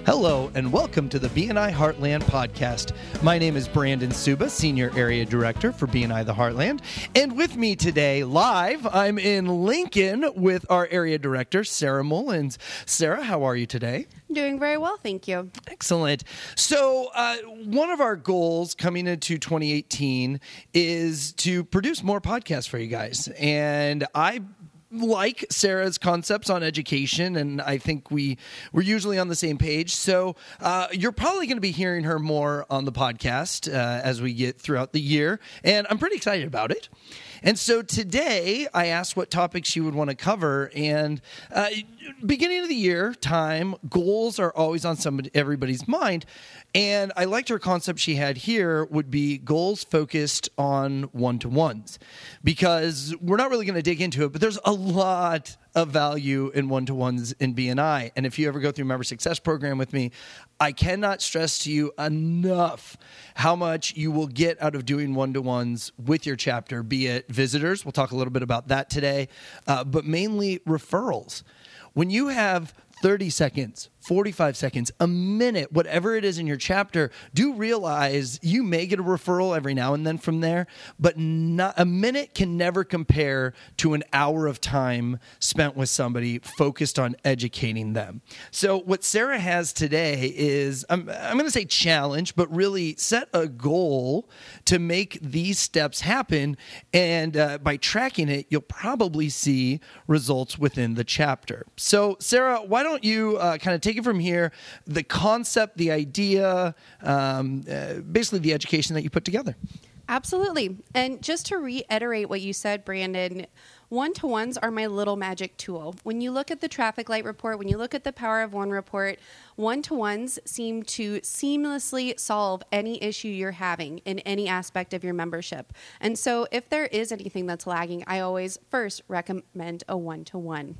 Hello, and welcome to the BNI Heartland podcast. My name is Brandon Suba, Senior Area Director for BNI the Heartland. And with me today, live, I'm in Lincoln with our Area Director, Sarah Mullins. Sarah, how are you today? Doing very well, thank you. Excellent. So one of our goals coming into 2018 is to produce more podcasts for you guys. And I like Sarah's concepts on education, and I think we're usually on the same page. So you're probably going to be hearing her more on the podcast as we get throughout the year, and I'm pretty excited about it. And so today, I asked what topics she would want to cover, and beginning of the year time, goals are always on everybody's mind, and I liked her concept she had here would be goals focused on one-to-ones, because we're not really going to dig into it, but there's a lot of value in one-to-ones in BNI. And if you ever go through Member Success Program with me, I cannot stress to you enough how much you will get out of doing one-to-ones with your chapter, be it visitors. We'll talk a little bit about that today, but mainly referrals. When you have 30 seconds, 45 seconds, a minute, whatever it is in your chapter, do realize you may get a referral every now and then from there, but a minute can never compare to an hour of time spent with somebody focused on educating them. So what Sarah has today is, I'm going to say challenge, but really set a goal to make these steps happen. And by tracking it, you'll probably see results within the chapter. So Sarah, why don't you kind of take it from here, the concept, the idea, basically the education that you put together. Absolutely. And just to reiterate what you said, Brandon, one-to-ones are my little magic tool. When you look at the traffic light report, when you look at the Power of One report, one-to-ones seem to seamlessly solve any issue you're having in any aspect of your membership. And so if there is anything that's lagging, I always first recommend a one-to-one.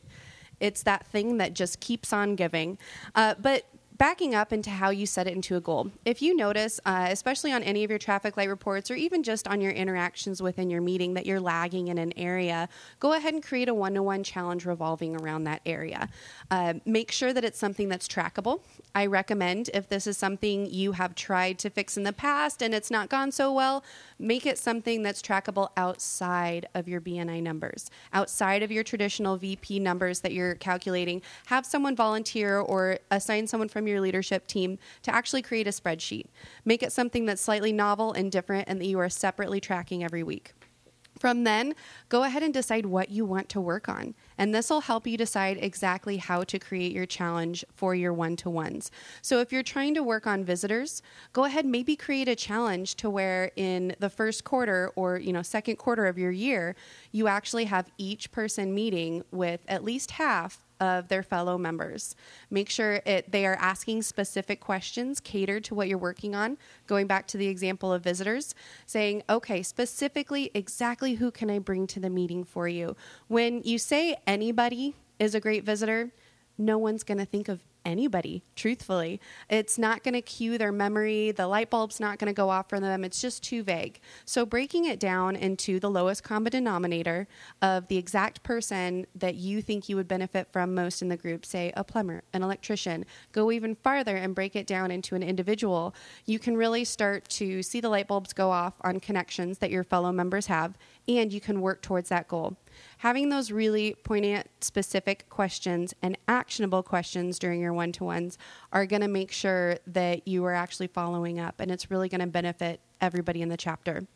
It's that thing that just keeps on giving. But backing up into how you set it into a goal, if you notice, especially on any of your traffic light reports or even just on your interactions within your meeting that you're lagging in an area, go ahead and create a one-to-one challenge revolving around that area. Make sure that it's something that's trackable. I recommend, if this is something you have tried to fix in the past and it's not gone so well, make it something that's trackable outside of your BNI numbers, outside of your traditional VP numbers that you're calculating. Have someone volunteer or assign someone from your leadership team to actually create a spreadsheet. Make it something that's slightly novel and different and that you are separately tracking every week. From then, go ahead and decide what you want to work on. And this will help you decide exactly how to create your challenge for your one-to-ones. So if you're trying to work on visitors, go ahead, maybe create a challenge to where in the first quarter or second quarter of your year, you actually have each person meeting with at least half of their fellow members. Make sure they are asking specific questions catered to what you're working on. Going back to the example of visitors, saying, okay, specifically, exactly who can I bring to the meeting for you? When you say anybody is a great visitor, no one's going to think of anybody, truthfully. It's not going to cue their memory. The light bulb's not going to go off for them. It's just too vague. So breaking it down into the lowest common denominator of the exact person that you think you would benefit from most in the group, say a plumber, an electrician, go even farther and break it down into an individual, you can really start to see the light bulbs go off on connections that your fellow members have, and you can work towards that goal. Having those really poignant, specific questions and actionable questions during your one-to-ones are going to make sure that you are actually following up, and it's really going to benefit everybody in the chapter.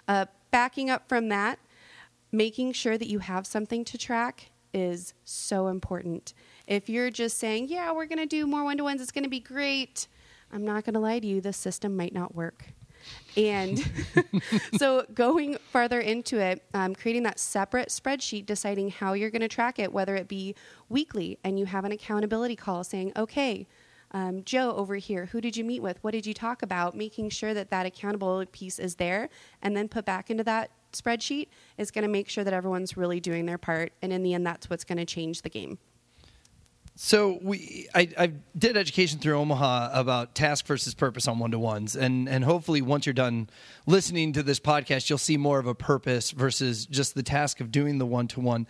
Backing up from that, making sure that you have something to track is so important. If you're just saying, yeah, we're going to do more one-to-ones, it's going to be great, I'm not going to lie to you, the system might not work. And so going farther into it, creating that separate spreadsheet, deciding how you're going to track it, whether it be weekly and you have an accountability call saying, okay, Joe over here, who did you meet with? What did you talk about? Making sure that that accountability piece is there and then put back into that spreadsheet is going to make sure that everyone's really doing their part. And in the end, that's what's going to change the game. So I did education through Omaha about task versus purpose on one-to-ones, and hopefully once you're done listening to this podcast, you'll see more of a purpose versus just the task of doing the one-to-one.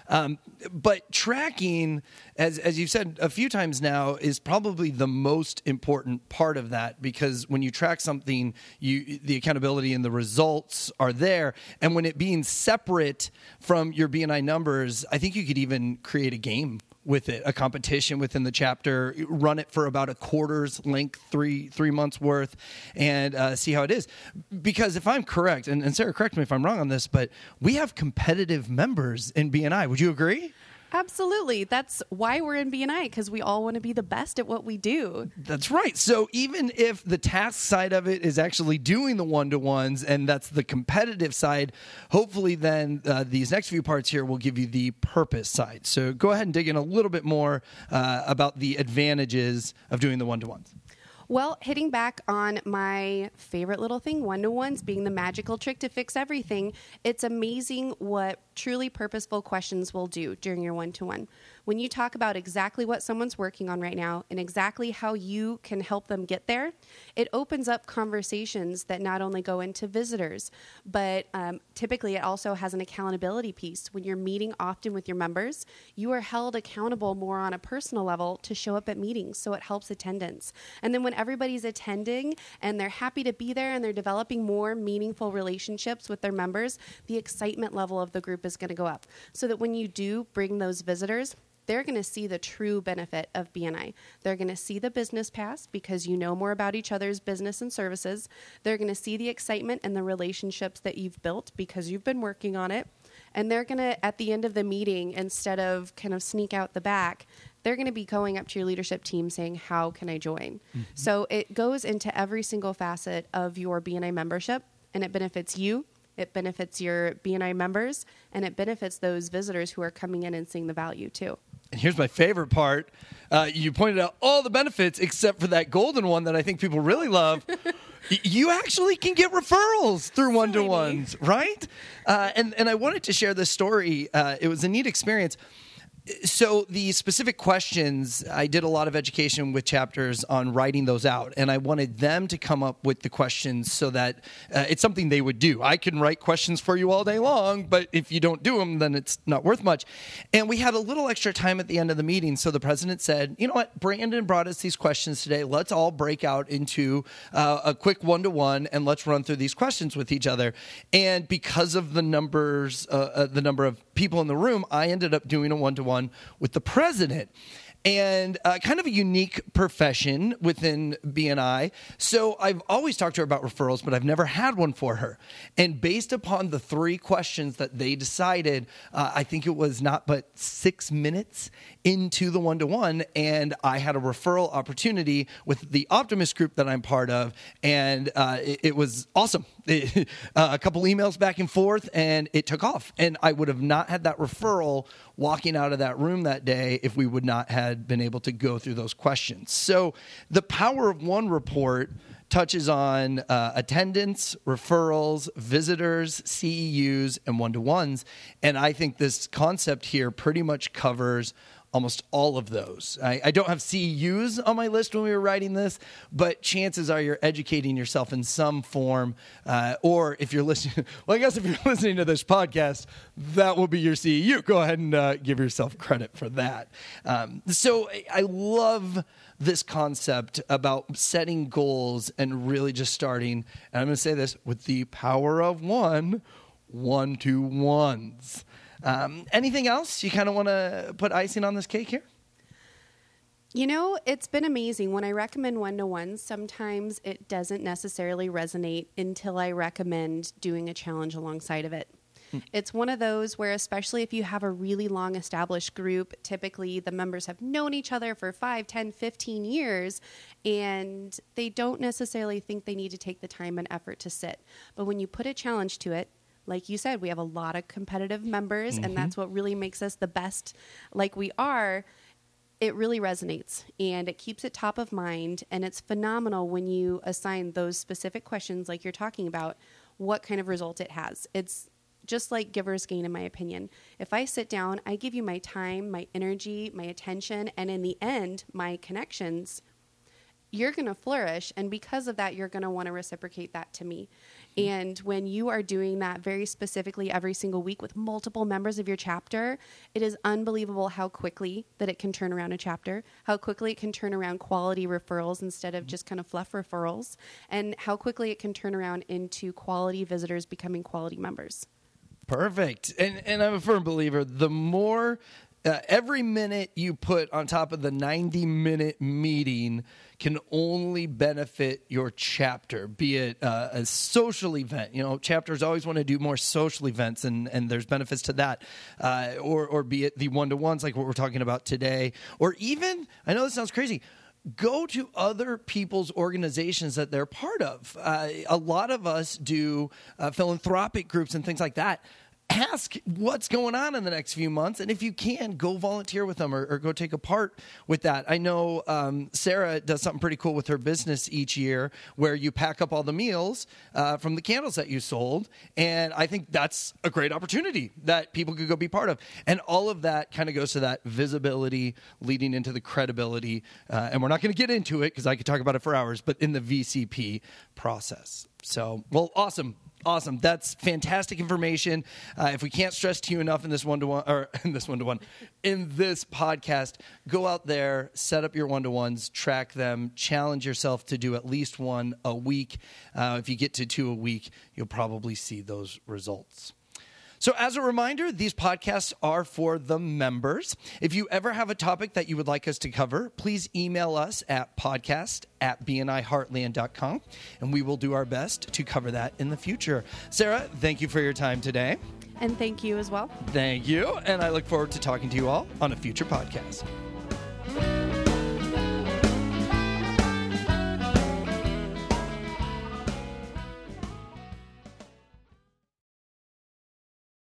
But tracking, as you've said a few times now, is probably the most important part of that, because when you track something, the accountability and the results are there. And when it being separate from your BNI numbers, I think you could even create a game with it, a competition within the chapter, run it for about a quarter's length, three months worth, and see how it is. Because if I'm correct, and Sarah, correct me if I'm wrong on this, but we have competitive members in BNI. Would you agree? Absolutely. That's why we're in BNI, because we all want to be the best at what we do. That's right. So even if the task side of it is actually doing the one-to-ones, and that's the competitive side, hopefully then these next few parts here will give you the purpose side. So go ahead and dig in a little bit more about the advantages of doing the one-to-ones. Well, hitting back on my favorite little thing, one-to-ones being the magical trick to fix everything, it's amazing what truly purposeful questions will do during your one-to-one. When you talk about exactly what someone's working on right now and exactly how you can help them get there, it opens up conversations that not only go into visitors, but typically it also has an accountability piece. When you're meeting often with your members, you are held accountable more on a personal level to show up at meetings, so it helps attendance. And then when everybody's attending and they're happy to be there and they're developing more meaningful relationships with their members, the excitement level of the group is going to go up. So that when you do bring those visitors, they're going to see the true benefit of BNI. They're going to see the business pass because you know more about each other's business and services. They're going to see the excitement and the relationships that you've built because you've been working on it. And they're going to, at the end of the meeting, instead of kind of sneak out the back, they're going to be going up to your leadership team saying, how can I join? Mm-hmm. So it goes into every single facet of your BNI membership, and it benefits you. It benefits your BNI members, and it benefits those visitors who are coming in and seeing the value too. And here's my favorite part. You pointed out all the benefits except for that golden one that I think people really love. You actually can get referrals through one-to-ones, right? And I wanted to share this story. It was a neat experience. So the specific questions, I did a lot of education with chapters on writing those out, and I wanted them to come up with the questions so that it's something they would do. I can write questions for you all day long, but if you don't do them, then it's not worth much. And we had a little extra time at the end of the meeting, so the president said, you know what, Brandon brought us these questions today. Let's all break out into a quick one-to-one, and let's run through these questions with each other. And because of the number of people in the room, I ended up doing a one-to-one with the president. And kind of a unique profession within BNI. So I've always talked to her about referrals, but I've never had one for her. And based upon the 3 questions that they decided, I think it was not but 6 minutes into the one-to-one, and I had a referral opportunity with the Optimist group that I'm part of, and it was awesome. A couple emails back and forth, and it took off. And I would have not had that referral walking out of that room that day if we would not have been able to go through those questions. So the Power of One report touches on attendance, referrals, visitors, CEUs, and one-to-ones. And I think this concept here pretty much covers almost all of those. I don't have CEUs on my list when we were writing this, but chances are you're educating yourself in some form. Or if you're listening, well, I guess if you're listening to this podcast, that will be your CEU. Go ahead and give yourself credit for that. So I love this concept about setting goals and really just starting, and I'm going to say this, with the power of one-to-ones. Anything else you kind of want to put icing on this cake here? You know, it's been amazing. When I recommend one-to-ones, sometimes it doesn't necessarily resonate until I recommend doing a challenge alongside of it. It's one of those where, especially if you have a really long established group, typically the members have known each other for 5, 10, 15 years, and they don't necessarily think they need to take the time and effort to sit. But when you put a challenge to it, like you said, we have a lot of competitive members, and that's what really makes us the best like we are. It really resonates, and it keeps it top of mind, and it's phenomenal when you assign those specific questions like you're talking about, what kind of result it has. just like Giver's Gain, in my opinion. If I sit down, I give you my time, my energy, my attention, and in the end, my connections, you're going to flourish. And because of that, you're going to want to reciprocate that to me. And when you are doing that very specifically every single week with multiple members of your chapter, it is unbelievable how quickly that it can turn around a chapter, how quickly it can turn around quality referrals instead of just kind of fluff referrals, and how quickly it can turn around into quality visitors becoming quality members. Perfect. And I'm a firm believer, the more every minute you put on top of the 90-minute meeting can only benefit your chapter, be it a social event. You know, chapters always want to do more social events, and there's benefits to that. Or be it the one-to-ones like what we're talking about today. Or even, I know this sounds crazy, go to other people's organizations that they're part of. A lot of us do philanthropic groups and things like that. Ask what's going on in the next few months, and if you can, go volunteer with them or go take a part with that. I know Sarah does something pretty cool with her business each year where you pack up all the meals from the candles that you sold, and I think that's a great opportunity that people could go be part of. And all of that kind of goes to that visibility leading into the credibility, and we're not going to get into it because I could talk about it for hours, but in the VCP process. So, well, awesome. Awesome. That's fantastic information. If we can't stress to you enough in this one-to-one, or in this podcast, go out there, set up your one-to-ones, track them, challenge yourself to do at least one a week. If you get to 2 a week, you'll probably see those results. So as a reminder, these podcasts are for the members. If you ever have a topic that you would like us to cover, please email us at podcast@bniheartland.com, and we will do our best to cover that in the future. Sarah, thank you for your time today. And thank you as well. Thank you, and I look forward to talking to you all on a future podcast.